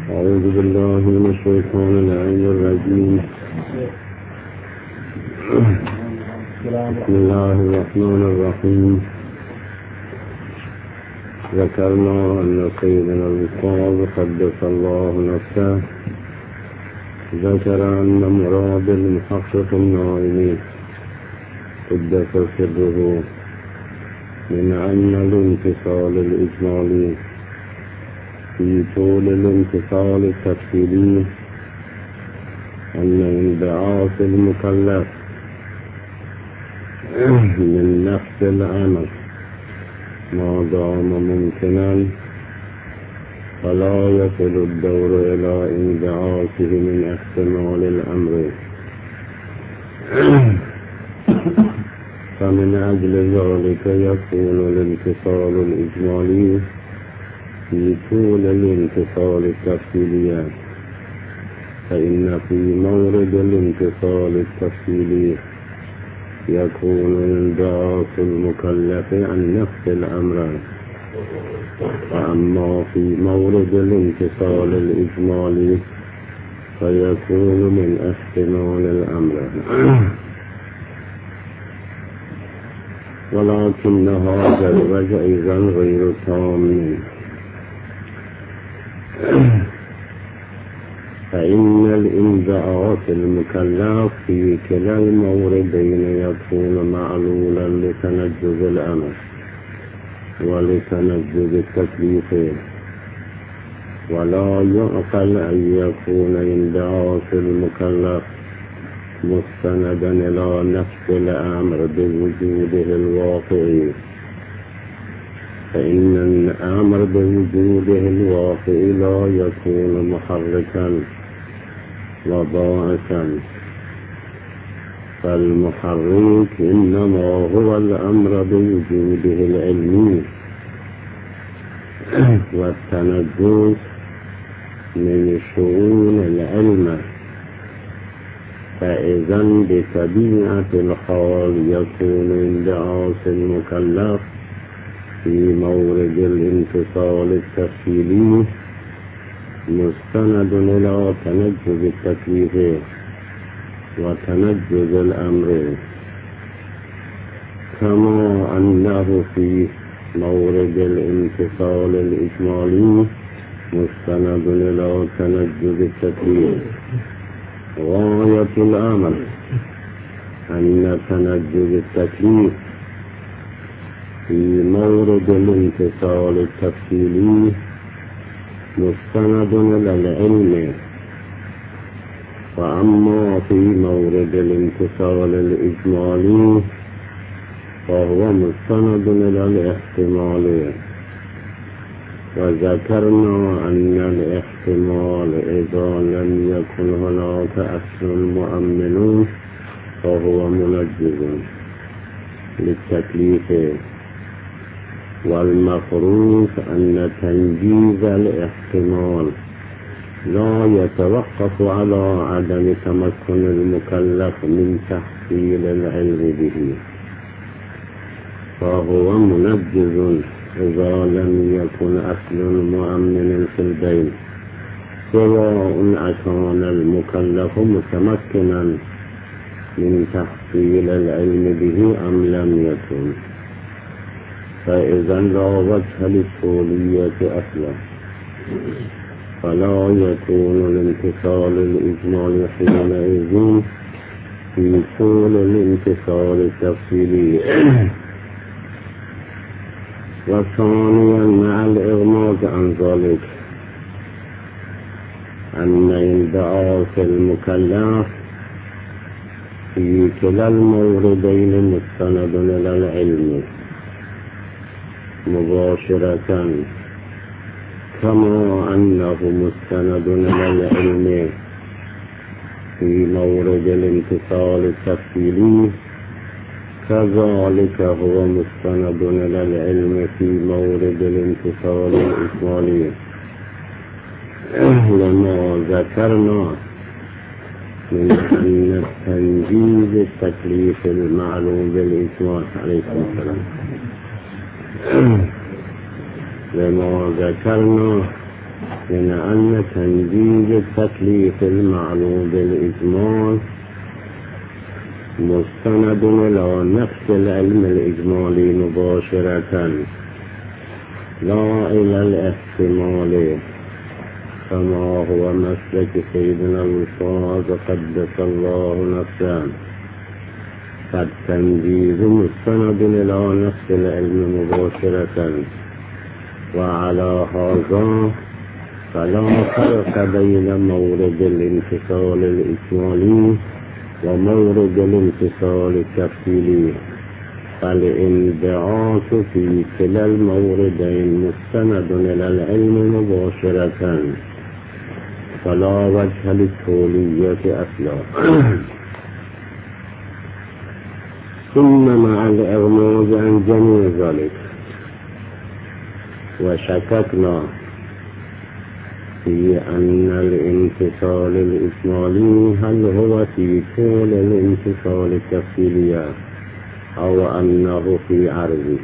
أعوذ بالله من الشيطان اللعين الرجيم. بسم الله الرحمن الرحيم. ذكرنا أن سيدنا الأستاذ قدس الله نفسه ذكر أن مراد المحقق النائم قدس سره من أن الانفصال الإجمالي في طول الانفصال التفصيلي أن انبعاث المكلف من نفس الأمر ما دام ممكنا فلا يصل الدور إلى انبعاثه من احتمال الأمر، فمن أجل ذلك يكون الانفصال الإجمالي في طول الانفصال التفصيلي، فإن في مورد الانفصال التفصيلي يكون انبعاث المكلف عن نفس الأمر، وأما في مورد الانفصال الإجمالي فيكون من احتمال الأمر. ولكن هذا الوجه أيضا غير تام، فإن الانبعاث المكلف في كلا الموردين يكون معلولا لتنجز الأمر ولتنجز التكليف، ولا يعقل أن يكون انبعاث المكلف مستندا إلى نفس الأمر بوجوده الواقعي، فإن الأمر بوجوده الواقعي لا يكون محركا وباعثا، فالمحرك إنما هو الأمر بوجوده العلمي، والتنجس من شؤون العلم، فإذا بطبيعة الحال يكون انبعاث المكلف في مورد الانفصال التفصيلي مستند إلى تنجز التكليف وتنجز الأمر، كما أنه في مورد الانفصال الإجمالي مستند إلى تنجز التكليف. غاية الأمر أن تنجز التكليف في مورد الانفصال التفصيلي مستند إلى العلم، وأما في مورد الانفصال الإجمالي فهو مستند إلى الاحتمال. وذكرنا أن الاحتمال إذا لم يكن هناك أصل مؤمن فهو منجز للتكليف، والمفروض أن تنجيز الاحتمال لا يتوقف على عدم تمكن المكلف من تحصيل العلم به، فهو منجز إذا لم يكن أصل مؤمن في البين، سواء أكان المكلف متمكنا من تحصيل العلم به أم لم يكن، فإذا لا وجه للطولية أصلا، فلا يكون الانفصال الإجمالي حينئذ في طول الانفصال التفصيلي. وثانيا مع الإغماض عن ذلك أن انبعاث المكلف في كلا الموردين مستند إلى العلم مباشرة، كما أنه مستند إلى العلم في مورد الانفصال التفصيلي، كذلك هو مستند إلى العلم في مورد الانفصال الإجمالي، لما ذكرنا من أن تنجيز التكليف المعلوم بالإجمال. عليكم السلام. لما ذكرنا من أن تنجيز التكليف المعلوم بالإجمال مستند إلى نفس العلم الإجمالي مباشرة لا إلى الاحتمال، كما هو مسلك سيدنا الوصاد قدس الله نفسه. فالتنجيز مستند إلى نفس العلم مباشرة، وعلى هذا فلا فرق بين مورد الانفصال الإجمالي ومورد الانفصال التفصيلي، فالانبعاث في كلا الموردين مستند إلى العلم مباشرة، فلا وجه للتولية أصلا. ثم مع الإغماض عن جميع ذلك وشككنا في أن الانفصال الإجمالي هل هو في طول الانفصال التفصيلي أو أنه في عرضه.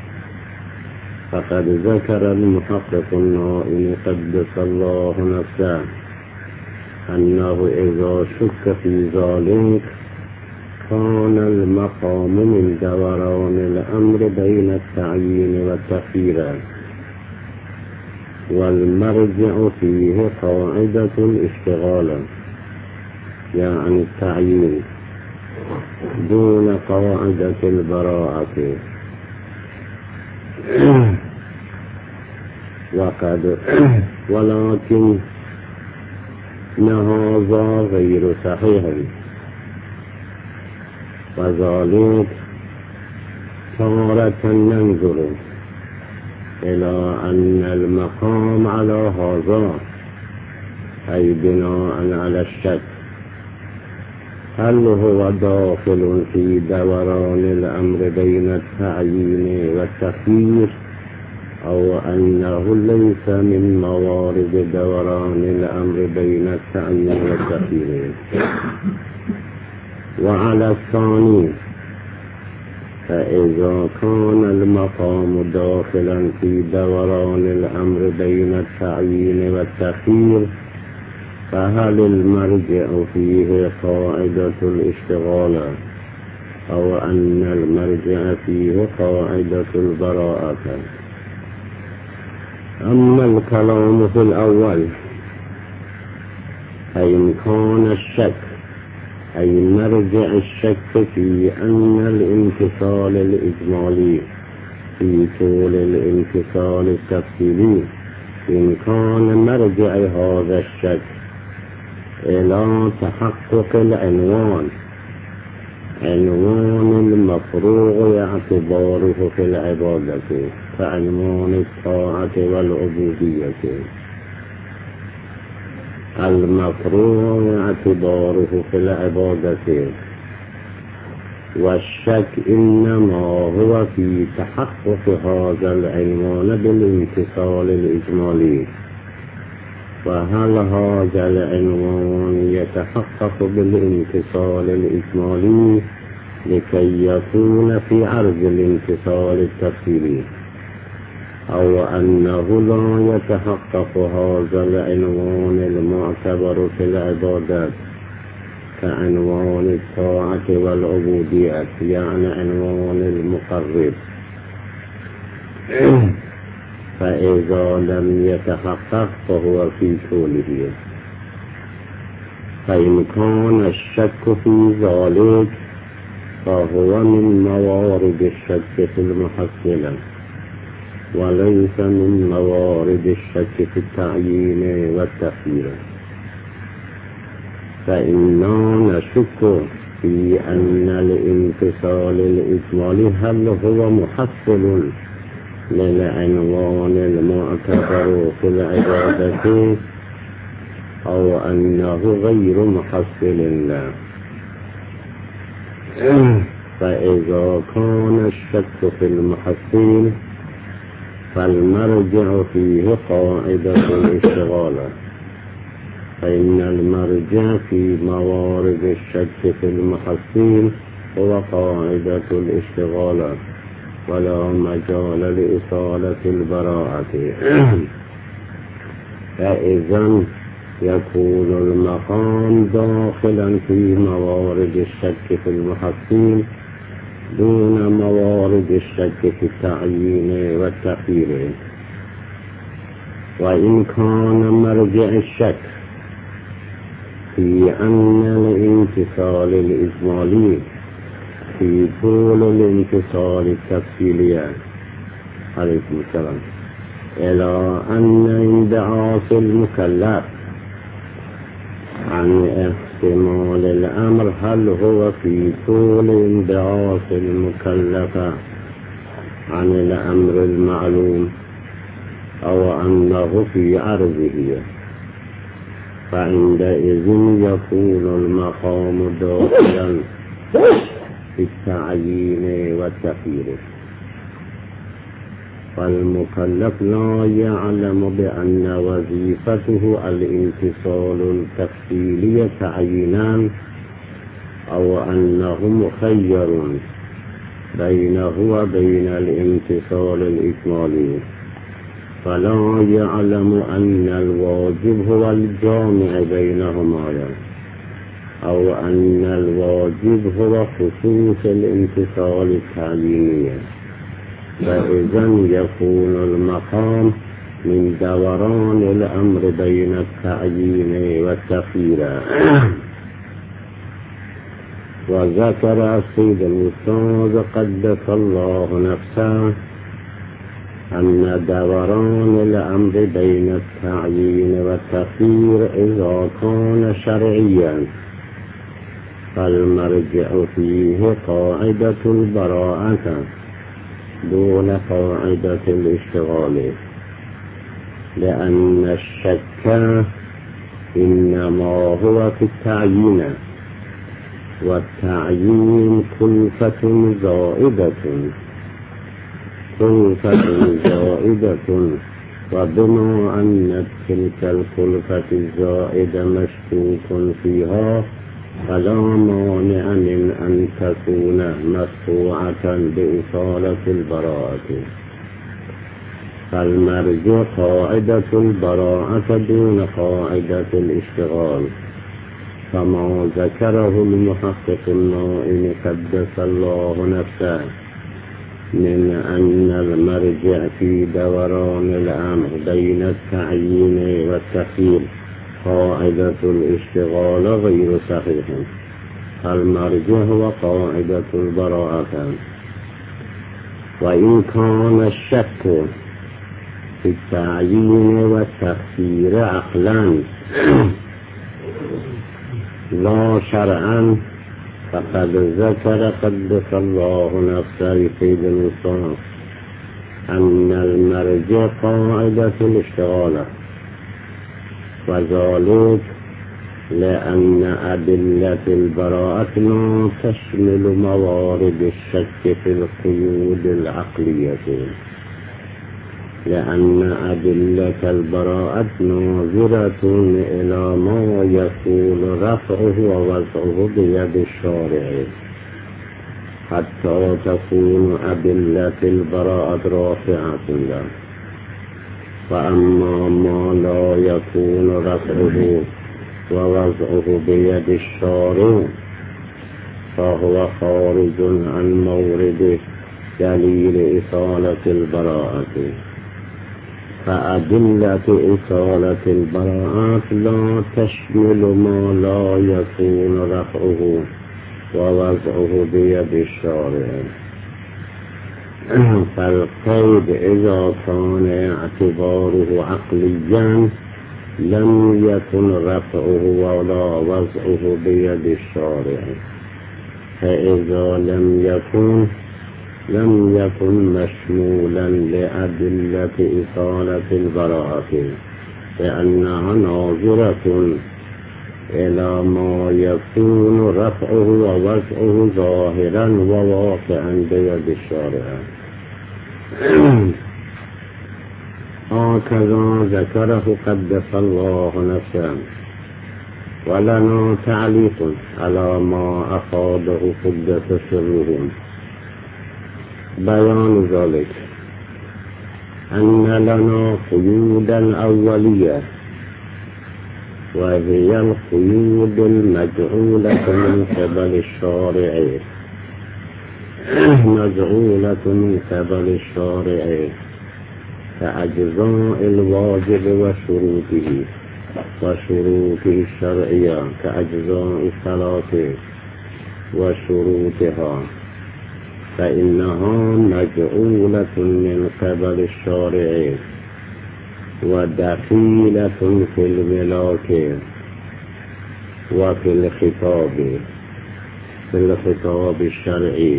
فقد ذكر المحقق النائم قدس الله نفسه أنه إذا شك في ذلك كان المقام من دوران الأمر بين التعيين والتخيير، والمرجع فيه قاعدة الاشتغال يعني التعيين دون قاعدة البراءة. ولكن هذا غير صحيح، وذلك تارة ننظر إلى أن المقام على هذا أي بناء على الشك هل هو داخل في دوران الأمر بين التعيين والتخيير أو أنه ليس من موارد دوران الأمر بين التعيين والتخيير. وعلى الثاني فإذا كان المقام داخلا في دوران الأمر بين التعيين والتخيير فهل المرجع فيه قاعدة الاشتغال أو أن المرجع فيه قاعدة البراءة. أما الكلام في الأول فإن كان الشك أي مرجع الشك في أن الانفصال الإجمالي في طول الانفصال التفصيلي، إن كان مرجع هذا الشك إلى تحقق العنوان المفروغ اعتباره في العبادة كعنوان الطاعة والعبودية، المفروغ اعتباره في العبادة، والشك إنما هو في تحقق هذا العنوان بالانفصال الإجمالي. فهل هذا العنوان يتحقق بالانفصال الإجمالي لكي يكون في عرض الانفصال التفصيلي، أو أنه لا يتحقق هذا العنوان المعتبر في العبادات كعنوان الطاعة والعبودية يعني عنوان المقرب. فإذا لم يتحقق فهو في طوله. فإن كان الشك في ذلك فهو من موارد الشك في المحصلة وليس من موارد الشك في التعيين والتخيير. فإننا نشك في أن الانفصال الإجمالي هل هو محصل للعنوان المعتبر في العبادة أو أنه غير محصل له. فإذا كان الشك في المحصل فالمرجع فيه قاعدة الاشتغال، فإن المرجع في موارد الشك في المحصل هو قاعدة الاشتغال ولا مجال لإصالة البراءة. فإذن يكون المقام داخلا في موارد الشك في المحقين دون موارد الشك في التعيين والتخيير. وإن كان مرجع الشك في أن الانتصال الإجمالي في طول الانتصال التفصيلي عليكم السلام إلى أن انبعاث المكلف عن احتمال الأمر هل هو في طول انبعاث المكلف عن الأمر المعلوم أو أنه في عرضه، فعندئذ يكون المقام داخلا في التعيين والتخيير. فالمكلف لا يعلم بأن وظيفته الانتصال التفصيلي تعيينان أو أنه مخير بينه وبين الانتصال الإجمالي، فلا يعلم أن الواجب هو الجامع بينهما أو أن الواجب هو خصوص الانتصال التعييني. فإذا يكون المقام من دوران الأمر بين التعيين والتخيير. وذكر السيد الأستاذ قدس الله نفسه أن دوران الأمر بين التعيين والتخيير إذا كان شرعيا فالمرجع فيه قاعدة البراءة دون قاعدة الاشتغال، لأن الشك إنما هو في التعيين، والتعيين كلفة زائدة، وبما أن تلك الكلفة الزائدة مشكوك فيها فلا مانع من أن تكون مشروعة بإصالة البراءة. فالمرجع قاعدة البراءة دون قاعدة الاشتغال، كما ذكره المحقق النائم قدس الله نفسه من أن المرجع في دوران الأمر بين التعيين والتخيير قاعدة الاشتغال غير صحيح. المرجع هو قاعدة البراءة. وإن كان الشك في التعيين والتخيير عقلا لا شرعا، فقد ذكر قدس الله نفسه في الوصول أن المرجع قاعدة الاشتغال، وذلك لأن أدلة البراءة لا تشمل موارد الشك في القيود العقلية، لأن أدلة البراءة ناظرة إلى ما يكون رفعه ووضعه بيد الشارع، حتى تكون أدلة البراءة رافعة له. فأما ما لا يكون رفعه ووضعه بيد الشارع فهو خارج عن مورد دليل إصالة البراءة. فأدلة إصالة البراءة لا تشمل ما لا يكون رفعه ووضعه بيد الشارع. فالقيد إذا كان اعتباره عقليا لم يكن رفعه ولا وضعه بيد الشارع، فإذا لم يكن مشمولا لأدلة إصالة البراءة، لأنها ناظرة إلى ما يكون رفعه ووضعه ظاهرا وواقعا بيد الشارع. هكذا ذكره قدس الله نفسه. ولنا تعليق على ما أفاده قدس سره. بيان ذلك أن لنا قيودا أولية وهي القيود المجعولة من قبل الشارع كأجزاء الواجب وشروطه الشرعية كأجزاء الصلاة وشروطها، فإنها مجعولة من قبل الشارع ودخيلة في الملاك وفي الخطاب الشرعي.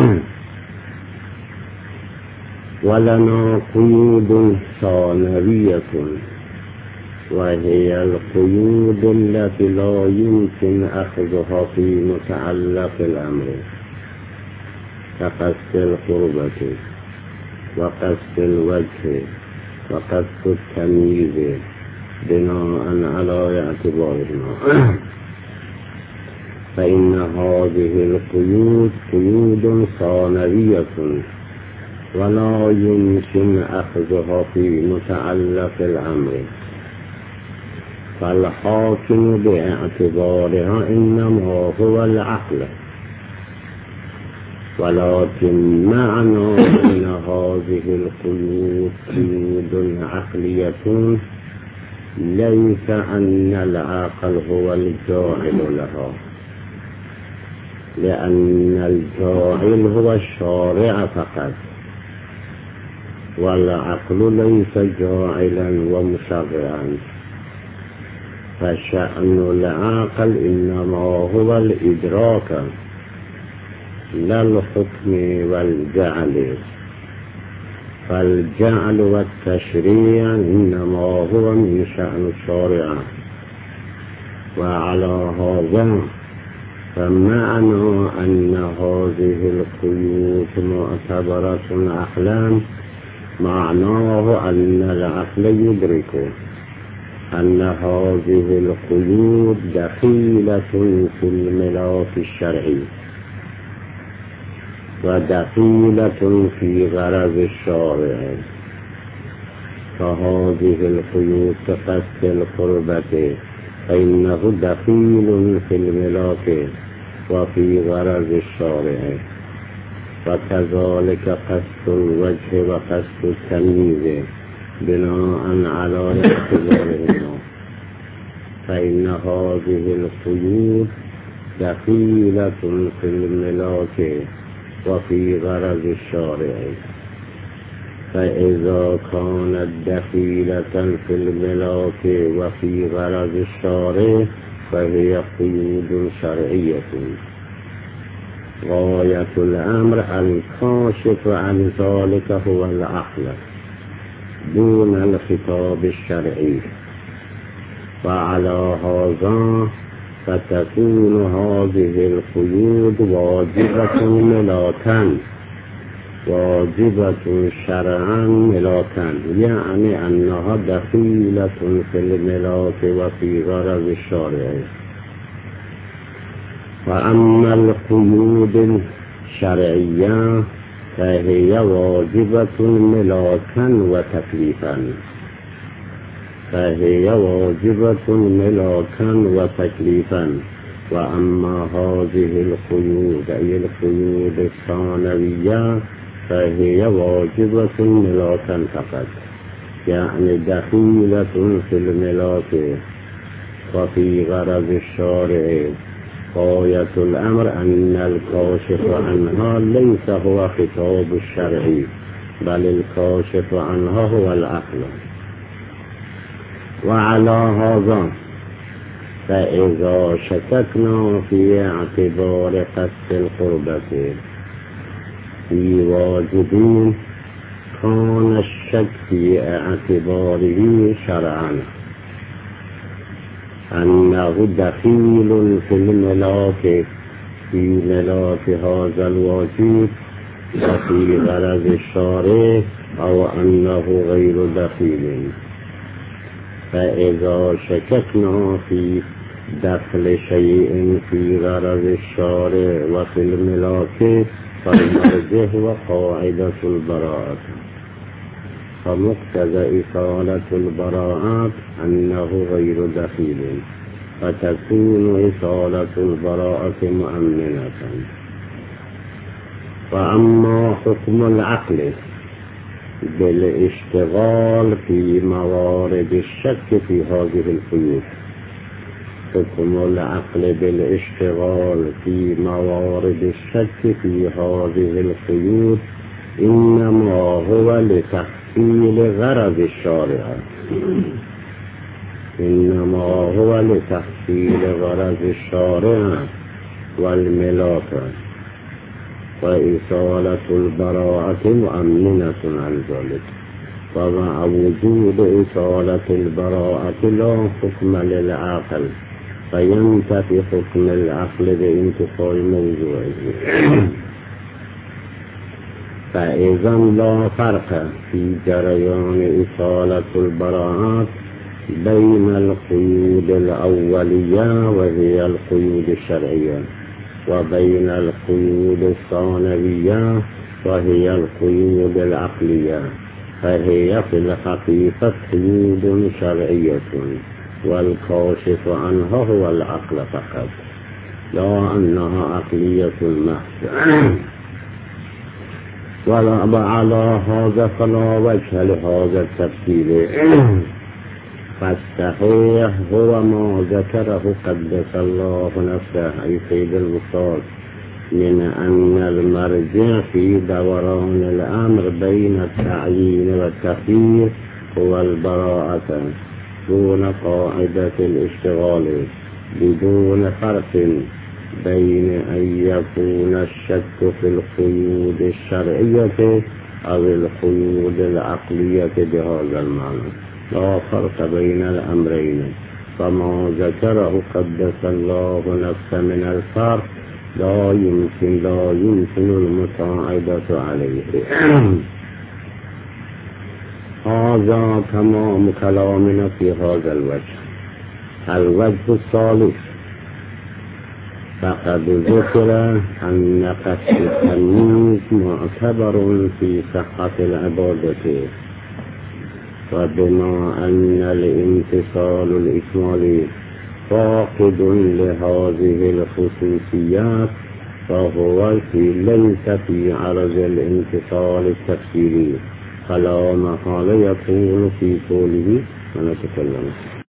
ولنا قيود ثانوية، وهي القيود التي لا يمكن أخذها في متعلق الأمر، كقصد القربة وقصد الوجه وقصد التمييز بناء على اعتبارنا، فإن هذه القيود قيود ثانوية ولا يمكن أخذها في متعلق الأمر، فالحاكم باعتبارها إنما هو العقل. ولكن معنى أن هذه القيود قيود عقلية ليس أن العقل هو الجاعل لها، لأن الجاعل هو الشارع فقط، والعقل ليس جاعلا ومشرعا، فشأن العقل إنما هو الإدراك لا الحكم والجعل، فالجعل والتشريع إنما هو من شأن الشارع. وعلى هذا فمعنى أن هذه القيود معتبرة عقلا معناه أن العقل يدرك أن هذه القيود دخيلة في الملاك الشرعي ودخيلة في غرض الشارع، فهذه القيود كقصد القربة فإنه دخيل في الملاك وفي غرض الشارع، وكذلك قصد الوجه وقصد التمييز بناء على اعتبارهما، فإن هذه القيود دخيلة في الملاك وفي غرض الشارع، فإذا كانت دخيلة في الملاك وفي غرض الشارع فهي قيود شرعية. غاية الأمر الكاشف عن ذلك هو العقل دون الخطاب الشرعي، وعلى هذا فتكون هذه القيود واجبة شرعا ملاكا، يعني أنها دخيلة في الملاك وفي غرض الشارع. وأما القيود الشرعية فهي واجبة ملاكا وتكليفا، وأما هذه القيود أي القيود الثانوية فهي واجبة ملاكا فقط، يعني دخيلة في الملاك وفي غرض الشارع. غاية الأمر أن الكاشف عنها ليس هو خطاب الشرعي، بل الكاشف عنها هو العقل. وعلى هذا فإذا شككنا في اعتبار قصد القربة في واجبين كان الشك في اعتباره شرعا أنه دخيل في الملاك في ملاك هذا الواجب وفي غرض الشارع أو أنه غير دخيل. فإذا شككنا في دخل شيء في غرض الشارع وفي الملاك فالمرجح وقاعدة البراءة. فمقتضى إصالة البراءات أنه غير دخيل، فتكون إصالة البراءة مؤمنة. وأما حكم العقل بالاشتغال في موارد الشك في هذه القيود، حكم العقل بالاشتغال في موارد الشك في هذه القيود إنما هو لتحصيل غرض الشارع، إنما هو لتحصيل غرض الشارع والملاك، وإصالة البراءة مؤمنة عن ذلك. ومع وجود إصالة البراءة لا حكم للعقل، فينتفي حكم العقل بانتفاء موضوعه. فإذا لا فرق في جريان إصالة البراءات بين القيود الأولية وهي القيود الشرعية، وبين القيود الثانوية وهي القيود العقلية، فهي في الحقيقة قيود شرعية، والكاشف عنها هو العقل فقط، لا أنها عقلية محض. وعلى هذا فلا وجه لهذا التفصيل، فالصحيح هو ما ذكره قدس الله نفسه أي سيد المختار من أن المرجع في دوران الأمر بين التعيين والتخيير هو البراءة دون قاعدة الاشتغال، بدون فرق بين أن يكون الشك في القيود الشرعية أو القيود العقلية بهذا المعنى، لا فرق بين الأمرين. فما ذكره قدس الله نفسه من الفرق لا يمكن المساعدة عليه. هذا تمام كلامنا في هذا الوجه. الوجه الثالث، فقد ذكر أن قصد التمييز معتبر في صحة العبادة، وبما أن الامتصال الإكمالي فاقد لهذه الخصوصيات فهو ليس في عرض الامتصال التفسيري، فلا محال يكون في قوله ونتكلم.